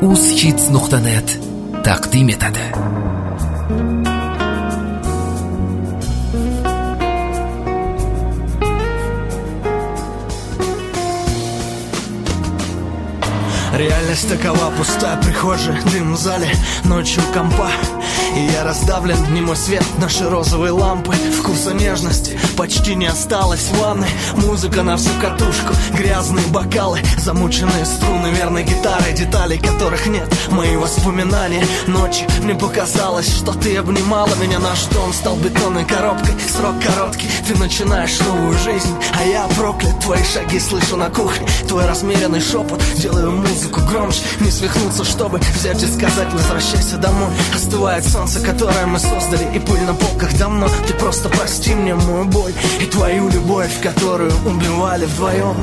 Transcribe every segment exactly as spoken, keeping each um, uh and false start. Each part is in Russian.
uzhits nuqta net taqdim etadi. Реальность такова, пустая прихожая, дым в зале, ночью компа. И я раздавлен, не мой свет, наши розовые лампы. Вкуса нежности почти не осталось в ванной. Музыка на всю катушку, грязные бокалы, замученные струны верной гитары, деталей которых нет. Мои воспоминания ночи, мне показалось, что ты обнимала меня. Наш дом стал бетонной коробкой, срок короткий, ты начинаешь новую жизнь, а я проклят. Твои шаги слышу на кухне, твой размеренный шепот, делаю музыку громче, не свихнуться, чтобы взять и сказать: возвращайся домой. Остывает солнце, которое мы создали, и пыль на полках давно. Ты просто прости мне мою боль и твою любовь, которую убивали вдвоем.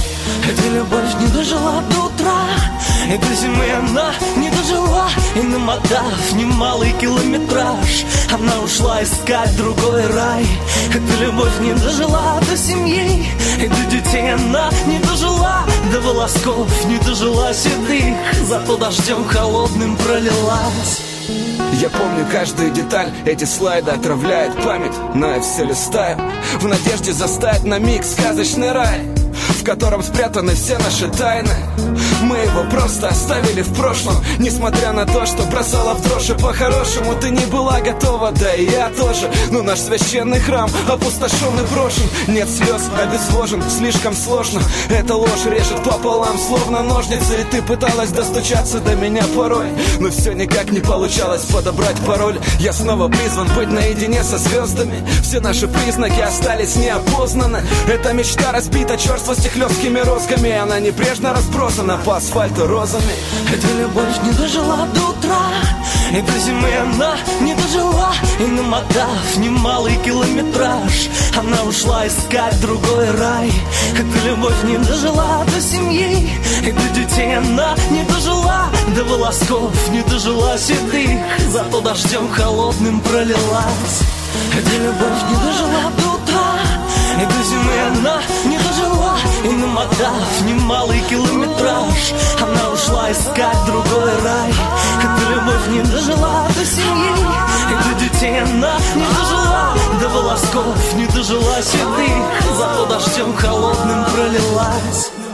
Эта любовь не дожила до утра, и до зимы она не дожила. И намотав немалый километраж, она ушла искать другой рай. Эта любовь не дожила до семьи, и до детей она не дожила. До волосков не дожила седых, зато дождем холодным пролилась. Я помню каждую деталь, эти слайды отравляют память, но я все листаю в надежде застать на миг сказочный рай, в котором спрятаны все наши тайны. Мы его просто оставили в прошлом, несмотря на то, что бросала в дрожь. И по-хорошему ты не была готова, да и я тоже. Но наш священный храм опустошен и брошен. Нет слез, обезвожен, слишком сложно. Эта ложь режет пополам, словно ножницы. И ты пыталась достучаться до меня порой, но все никак не получалось подобрать пароль. Я снова призван быть наедине со звездами. Все наши признаки остались неопознаны. Эта мечта разбита черствости хлесткими розгами. Она небрежно разбросана по асфальту розами. Эта любовь не дожила до утра, и до зимы она не дожила. И намотав немалый километраж, она ушла искать другой рай. Эта любовь не дожила до семьи, и до детей она не дожила. До волосков не дожила седых, зато дождем холодным пролилась. Эта любовь не дожила до утра, и до зимы она не дожила. И намотав немалый километраж, она ушла искать другой рай. Эта любовь не дожила до семьи, и до детей она не дожила. До волосков не дожила седых, зато дождем холодным пролилась.